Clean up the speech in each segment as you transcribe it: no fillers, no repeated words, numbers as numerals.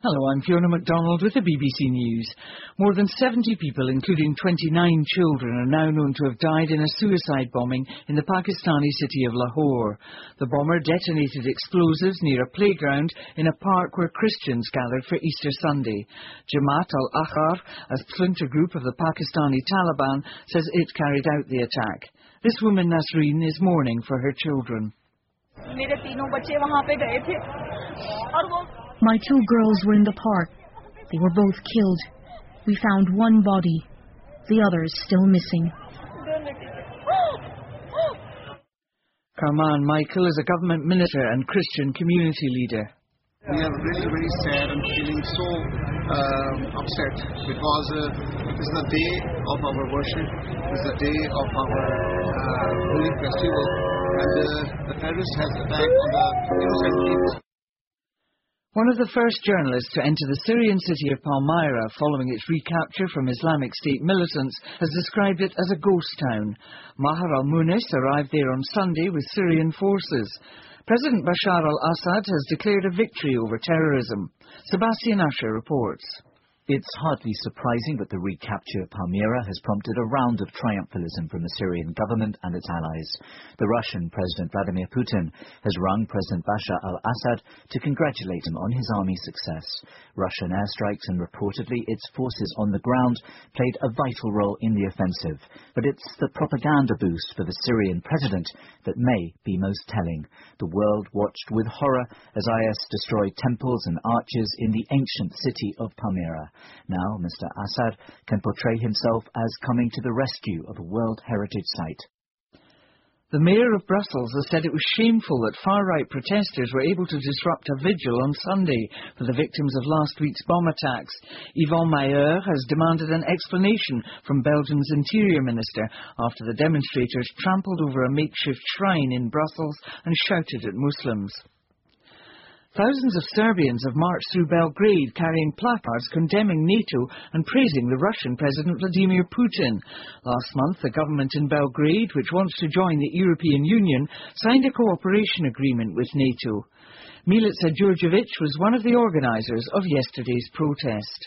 Hello, I'm Fiona MacDonald with the BBC News. More than 70 people, including 29 children, are now known to have died in a suicide bombing in the Pakistani city of Lahore. The bomber detonated explosives near a playground in a park where Christians gathered for Easter Sunday. Jamaat al-Ahrar, a splinter group of the Pakistani Taliban, says it carried out the attack. This woman, Nasreen, is mourning for her children. My two girls were in the park. They were both killed. We found one body. The other is still missing. Karman Michael is a government minister and Christian community leader. We are really very sad and feeling so upset because it is the day of our worship, it is the day of our holy festival, and the terrorist has attacked on the innocent people. One of the first journalists to enter the Syrian city of Palmyra following its recapture from Islamic State militants has described it as a ghost town. Maher al-Munis arrived there on Sunday with Syrian forces. President Bashar al-Assad has declared a victory over terrorism. Sebastian Usher reports. It's hardly surprising that the recapture of Palmyra has prompted a round of triumphalism from the Syrian government and its allies. The Russian President Vladimir Putin has rung President Bashar al-Assad to congratulate him on his army's success. Russian airstrikes and reportedly its forces on the ground played a vital role in the offensive. But it's the propaganda boost for the Syrian president that may be most telling. The world watched with horror as IS destroyed temples and arches in the ancient city of Palmyra. Now, Mr. Assad can portray himself as coming to the rescue of a World Heritage Site. The mayor of Brussels has said it was shameful that far-right protesters were able to disrupt a vigil on Sunday for the victims of last week's bomb attacks. Yvonne Mayer has demanded an explanation from Belgium's Interior Minister after the demonstrators trampled over a makeshift shrine in Brussels and shouted at Muslims. Thousands of Serbians have marched through Belgrade carrying placards condemning NATO and praising the Russian President Vladimir Putin. Last month, the government in Belgrade, which wants to join the European Union, signed a cooperation agreement with NATO. Milica Đurđević was one of the organisers of yesterday's protest.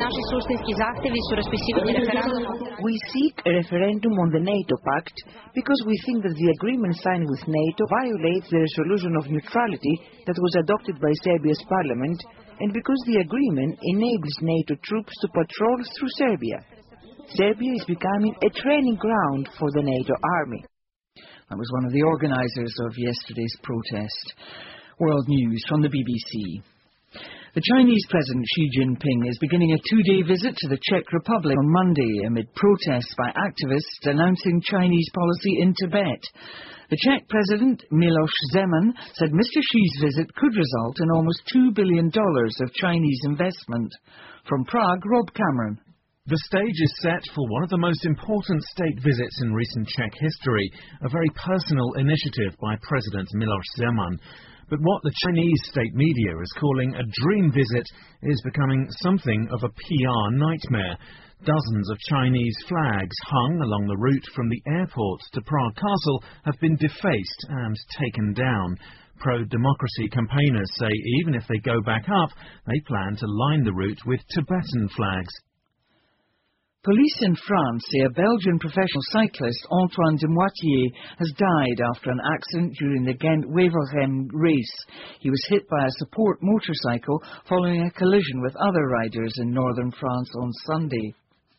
We seek a referendum on the NATO Pact because we think that the agreement signed with NATO violates the resolution of neutrality that was adopted by Serbia's parliament, and because the agreement enables NATO troops to patrol through Serbia. Serbia is becoming a training ground for the NATO army. That was one of the organisers of yesterday's protest. World News from the BBC. The Chinese President Xi Jinping is beginning a two-day visit to the Czech Republic on Monday amid protests by activists denouncing Chinese policy in Tibet. The Czech President, Miloš Zeman, said Mr. Xi's visit could result in almost $2 billion of Chinese investment. From Prague, Rob Cameron. The stage is set for one of the most important state visits in recent Czech history, a very personal initiative by President Miloš Zeman. But what the Chinese state media is calling a dream visit is becoming something of a PR nightmare. Dozens of Chinese flags hung along the route from the airport to Prague Castle have been defaced and taken down. Pro-democracy campaigners say even if they go back up, they plan to line the route with Tibetan flags. Police in France say a Belgian professional cyclist, Antoine Demoitier, has died after an accident during the Ghent-Wevelgem race. He was hit by a support motorcycle following a collision with other riders in northern France on Sunday.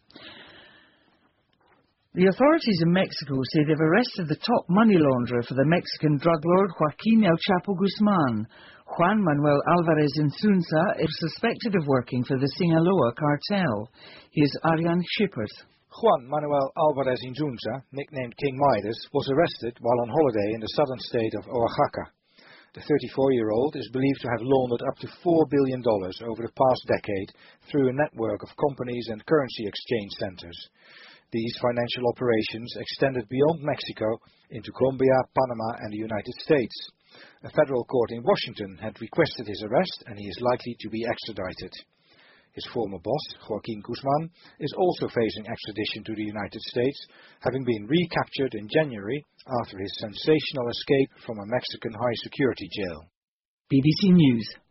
The authorities in Mexico say they've arrested the top money launderer for the Mexican drug lord Joaquín El Chapo Guzmán. Juan Manuel Álvarez Insunza is suspected of working for the Sinaloa cartel. Here's Ariane Schippers. Juan Manuel Álvarez Insunza, nicknamed King Midas, was arrested while on holiday in the southern state of Oaxaca. The 34-year-old is believed to have laundered up to $4 billion over the past decade through a network of companies and currency exchange centers. These financial operations extended beyond Mexico into Colombia, Panama, and the United States. A federal court in Washington had requested his arrest, and he is likely to be extradited. His former boss, Joaquín Guzmán, is also facing extradition to the United States, having been recaptured in January after his sensational escape from a Mexican high-security jail. BBC News.